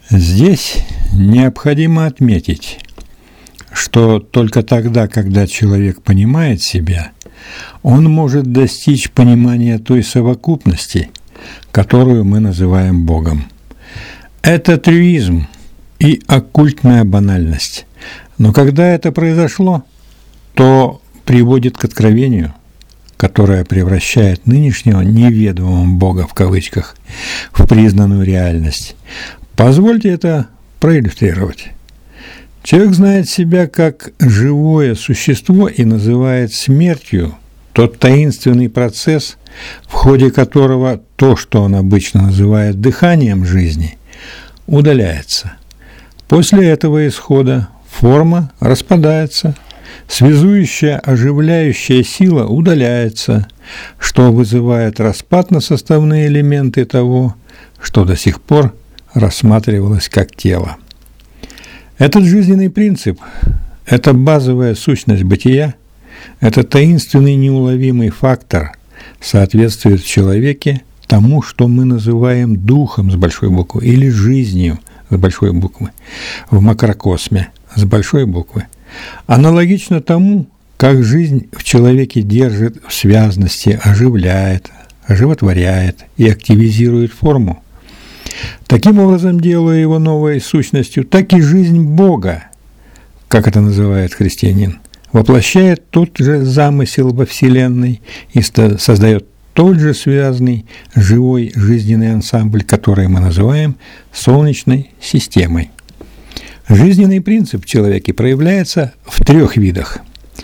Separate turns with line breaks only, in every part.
Здесь необходимо отметить, что только тогда, когда человек понимает себя, он может достичь понимания той совокупности, которую мы называем Богом. Это трюизм и оккультная банальность. Но когда это произошло, то приводит к откровению, которое превращает нынешнего неведомого Бога в кавычках в признанную реальность. Позвольте это проиллюстрировать. Человек знает себя как живое существо и называет смертью тот таинственный процесс, в ходе которого то, что он обычно называет дыханием жизни, удаляется. После этого исхода форма распадается, связующая, оживляющая сила удаляется, что вызывает распад на составные элементы того, что до сих пор рассматривалось как тело. Этот жизненный принцип, эта базовая сущность бытия, этот таинственный неуловимый фактор соответствует в человеке тому, что мы называем духом с большой буквы или жизнью с большой буквы в макрокосме с большой буквы. Аналогично тому, как жизнь в человеке держит в связности, оживляет, оживотворяет и активизирует форму. Таким образом, делая его новой сущностью, так и жизнь Бога, как это называет христианин, воплощает тот же замысел во Вселенной и создает тот же связанный живой жизненный ансамбль, который мы называем Солнечной системой. Жизненный принцип в человеке проявляется в 3 видах.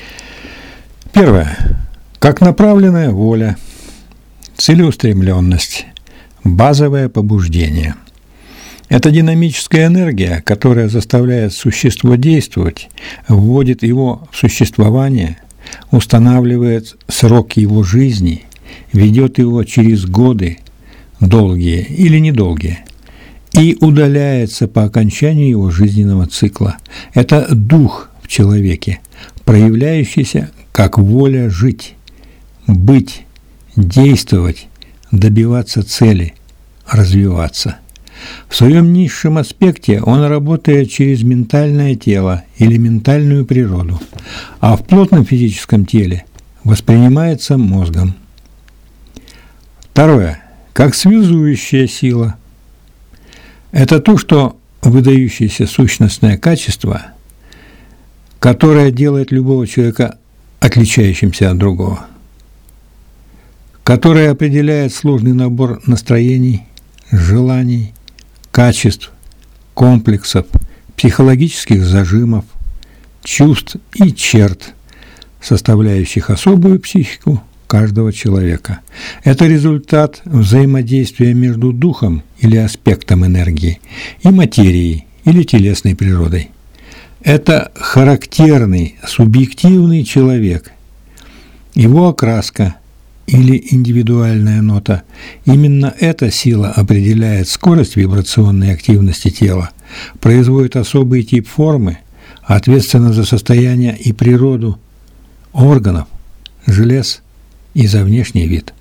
Первое. Как направленная воля, целеустремленность, базовое побуждение. Это динамическая энергия, которая заставляет существо действовать, вводит его в существование, устанавливает срок его жизни, ведет его через годы, долгие или недолгие, и удаляется по окончании его жизненного цикла. Это дух в человеке, проявляющийся как воля жить, быть, действовать, добиваться цели, развиваться. В своем низшем аспекте он работает через ментальное тело или ментальную природу, а в плотном физическом теле воспринимается мозгом. Второе. Как связующая сила. Это то, что выдающееся сущностное качество, которое делает любого человека отличающимся от другого, которое определяет сложный набор настроений, желаний, качеств, комплексов, психологических зажимов, чувств и черт, составляющих особую психику каждого человека. Это результат взаимодействия между духом или аспектом энергии и материей или телесной природой. Это характерный, субъективный человек, его окраска или индивидуальная нота. Именно эта сила определяет скорость вибрационной активности тела, производит особый тип формы, ответственна за состояние и природу органов, желез и за внешний вид.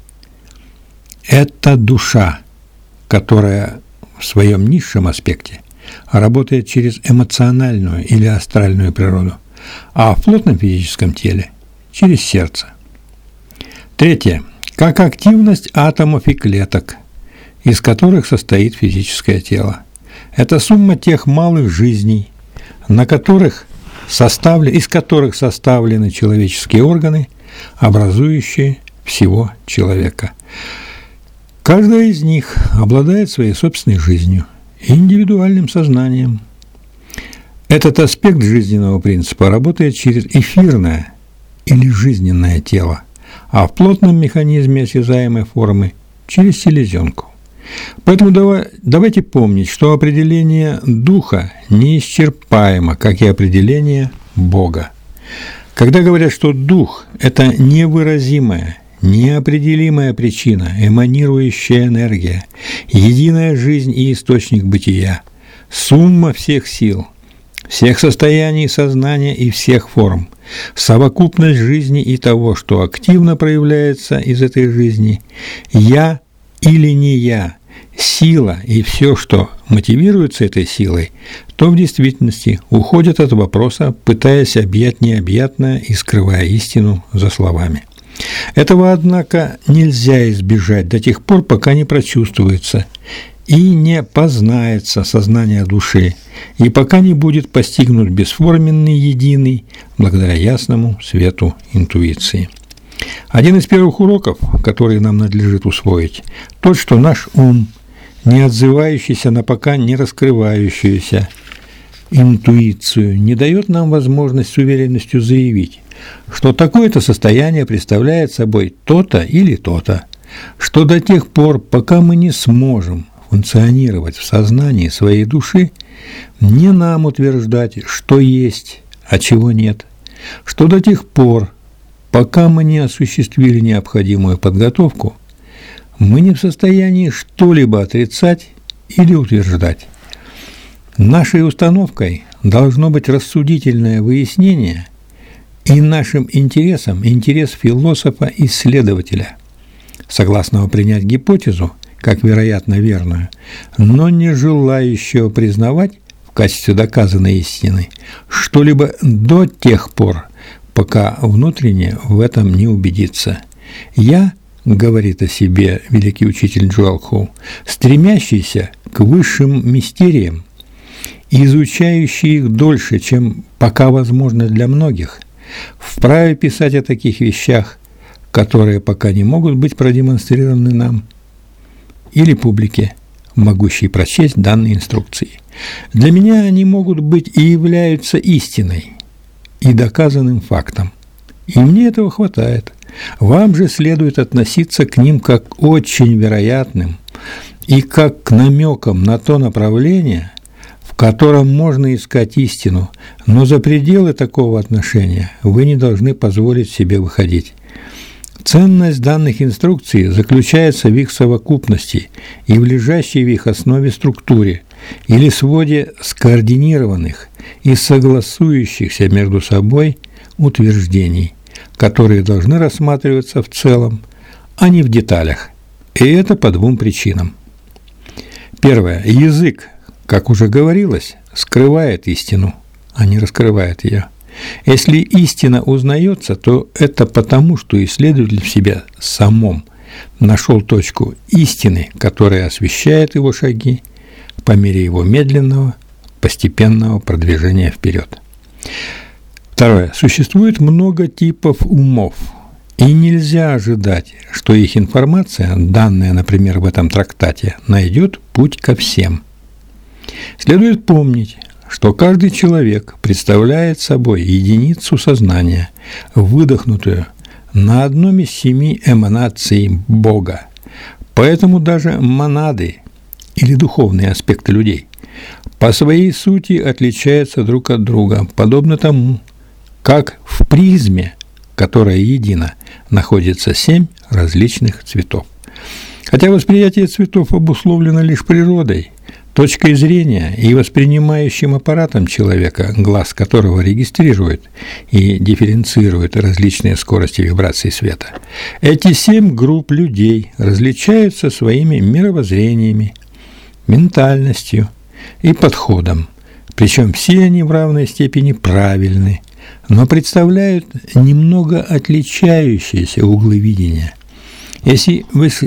Это душа, которая в своем низшем аспекте работает через эмоциональную или астральную природу, а в плотном физическом теле – через сердце. Третье. Как активность атомов и клеток, из которых состоит физическое тело. Это сумма тех малых жизней, из которых составлены человеческие органы, образующие всего человека. Каждая из них обладает своей собственной жизнью и индивидуальным сознанием. Этот аспект жизненного принципа работает через эфирное или жизненное тело, а в плотном механизме осязаемой формы через селезенку. Поэтому давайте помнить, что определение духа неисчерпаемо, как и определение Бога. Когда говорят, что дух – это невыразимая, неопределимая причина, эманирующая энергия, единая жизнь и источник бытия, сумма всех сил, всех состояний сознания и всех форм, совокупность жизни и того, что активно проявляется из этой жизни, «я» или «не я», сила и все, что мотивируется этой силой, то в действительности уходят от вопроса, пытаясь объять необъятное и скрывая истину за словами. Этого, однако, нельзя избежать до тех пор, пока не прочувствуется и не познается сознание души, и пока не будет постигнут бесформенный единый, благодаря ясному свету интуиции. Один из первых уроков, который нам надлежит усвоить, тот, что наш ум, не отзывающийся на пока не раскрывающуюся интуицию, не дает нам возможность с уверенностью заявить, что такое-то состояние представляет собой то-то или то-то, что до тех пор, пока мы не сможем функционировать в сознании своей души, не нам утверждать, что есть, а чего нет, что до тех пор, пока мы не осуществили необходимую подготовку, мы не в состоянии что-либо отрицать или утверждать. Нашей установкой должно быть рассудительное выяснение и нашим интересом интерес философа-исследователя, согласного принять гипотезу как вероятно верную, но не желающего признавать в качестве доказанной истины что-либо до тех пор, пока внутренне в этом не убедится. «Я, — говорит о себе великий учитель Джуэлхоу, — стремящийся к высшим мистериям, изучающий их дольше, чем пока возможно для многих, вправе писать о таких вещах, которые пока не могут быть продемонстрированы нам или публике, могущей прочесть данные инструкции. Для меня они могут быть и являются истиной и доказанным фактом, и мне этого хватает. Вам же следует относиться к ним как к очень вероятным и как к намекам на то направление, в котором можно искать истину, но за пределы такого отношения вы не должны позволить себе выходить. Ценность данных инструкций заключается в их совокупности и в лежащей в их основе структуре или своде скоординированных и согласующихся между собой утверждений, которые должны рассматриваться в целом, а не в деталях. И это по двум причинам. Первое. Язык, как уже говорилось, скрывает истину, а не раскрывает ее. Если истина узнается, то это потому, что исследователь в себе самом нашел точку истины, которая освещает его шаги по мере его медленного, постепенного продвижения вперед. Второе. Существует много типов умов, и нельзя ожидать, что их информация, данная, например, в этом трактате, найдет путь ко всем. Следует помнить, что каждый человек представляет собой единицу сознания, выдохнутую на одном из 7 эманаций Бога. Поэтому даже монады или духовные аспекты людей по своей сути отличаются друг от друга, подобно тому, как в призме, которая едина, находится 7 различных цветов. Хотя восприятие цветов обусловлено лишь природой, точкой зрения и воспринимающим аппаратом человека, глаз которого регистрирует и дифференцирует различные скорости вибраций света, эти 7 групп людей различаются своими мировоззрениями, ментальностью и подходом, причем все они в равной степени правильны, но представляют немного отличающиеся углы видения. Если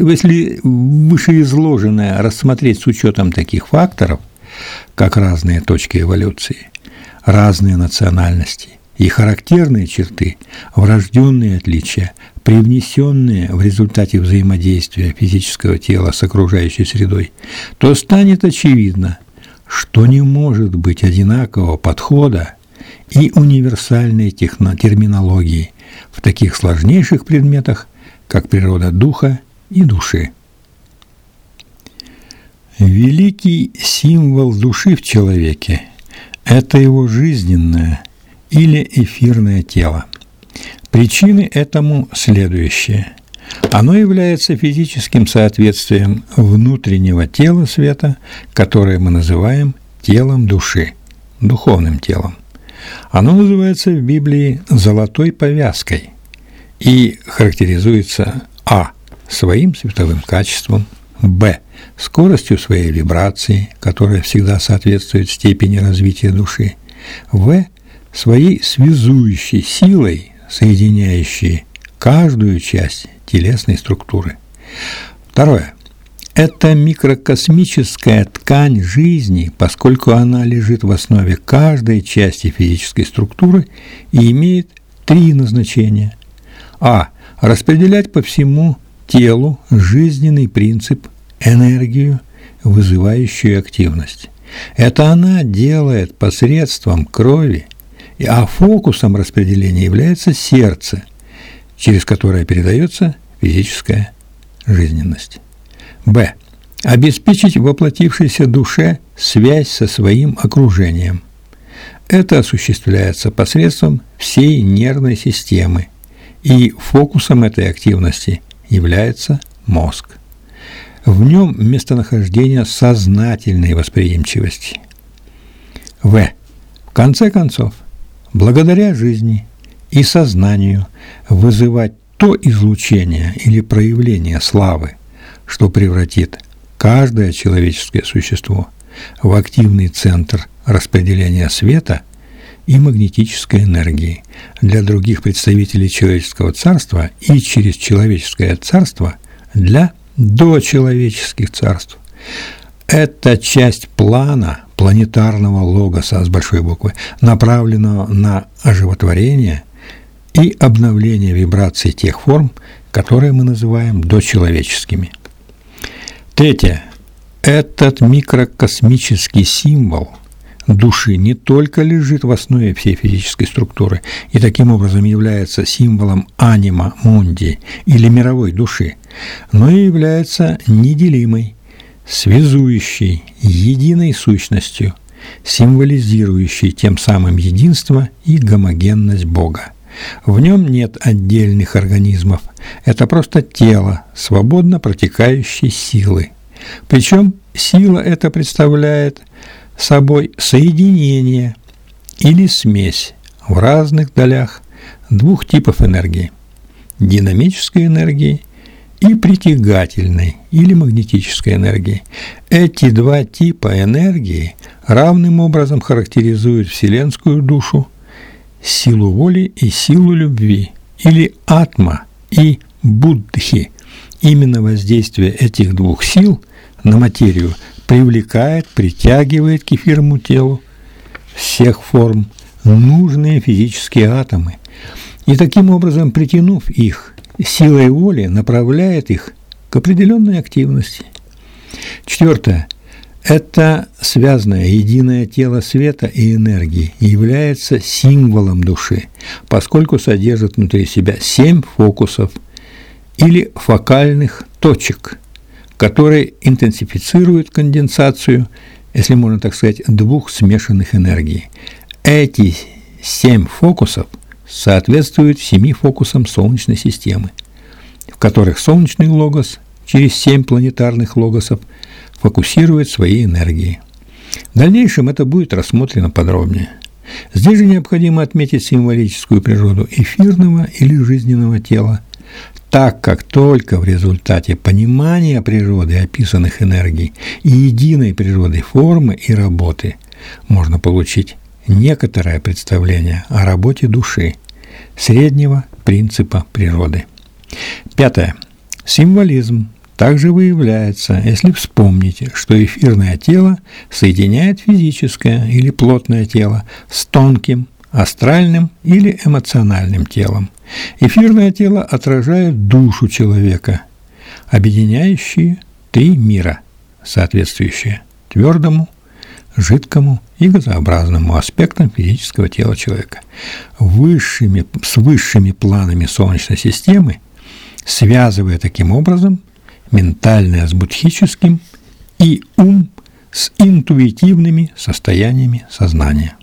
вышеизложенное рассмотреть с учетом таких факторов, как разные точки эволюции, разные национальности и характерные черты, врожденные отличия, привнесенные в результате взаимодействия физического тела с окружающей средой, то станет очевидно, что не может быть одинакового подхода и универсальной терминологии в таких сложнейших предметах, как природа духа и души. Великий символ души в человеке – это его жизненное или эфирное тело. Причины этому следующие. Оно является физическим соответствием внутреннего тела света, которое мы называем телом души, духовным телом. Оно называется в Библии «золотой повязкой» и характеризуется своим световым качеством, Б. Скоростью своей вибрации, которая всегда соответствует степени развития души. В. Своей связующей силой, соединяющей каждую часть телесной структуры. Второе. Это микрокосмическая ткань жизни, поскольку она лежит в основе каждой части физической структуры и имеет 3 назначения. А. Распределять по всему телу жизненный принцип, энергию, вызывающую активность. Это она делает посредством крови, а фокусом распределения является сердце, через которое передается физическая жизненность. Б. Обеспечить воплотившейся душе связь со своим окружением. Это осуществляется посредством всей нервной системы, и фокусом этой активности является мозг. В нем местонахождение сознательной восприимчивости. В. В конце концов, благодаря жизни и сознанию вызывать то излучение или проявление славы, что превратит каждое человеческое существо в активный центр распределения света и магнетической энергии для других представителей человеческого царства и через человеческое царство для дочеловеческих царств. Это часть плана планетарного логоса с большой буквы, направленного на оживотворение и обновление вибраций тех форм, которые мы называем дочеловеческими. Третье. Этот микрокосмический символ души не только лежит в основе всей физической структуры и таким образом является символом анима мунди или мировой души, но и является неделимой, связующей, единой сущностью, символизирующей тем самым единство и гомогенность Бога. В нем нет отдельных организмов, это просто тело свободно протекающей силы. Причем сила эта представляет собой соединение или смесь в разных долях 2 типов энергии – динамической энергии и притягательной или магнетической энергии. Эти 2 типа энергии равным образом характеризуют вселенскую душу, силу воли и силу любви, или атма и буддхи. Именно воздействие этих 2 сил на материю привлекает, притягивает к эфирному телу всех форм нужные физические атомы, и таким образом, притянув их, силой воли направляет их к определенной активности. Четвертое. Это связанное единое тело света и энергии является символом души, поскольку содержит внутри себя 7 фокусов или фокальных точек, которые интенсифицируют конденсацию, если можно так сказать, 2 смешанных энергий. Эти 7 фокусов соответствуют 7 фокусам Солнечной системы, в которых солнечный логос через 7 планетарных логосов фокусирует свои энергии. В дальнейшем это будет рассмотрено подробнее. Здесь же необходимо отметить символическую природу эфирного или жизненного тела, так как только в результате понимания природы описанных энергий и единой природы формы и работы можно получить некоторое представление о работе души, среднего принципа природы. Пятое. Символизм также выявляется, если вспомните, что эфирное тело соединяет физическое или плотное тело с тонким, астральным или эмоциональным телом. Эфирное тело отражает душу человека, объединяющие 3 мира, соответствующие твердому, жидкому и газообразному аспектам физического тела человека. С высшими планами Солнечной системы, связывая таким образом ментальное с будхическим и ум с интуитивными состояниями сознания.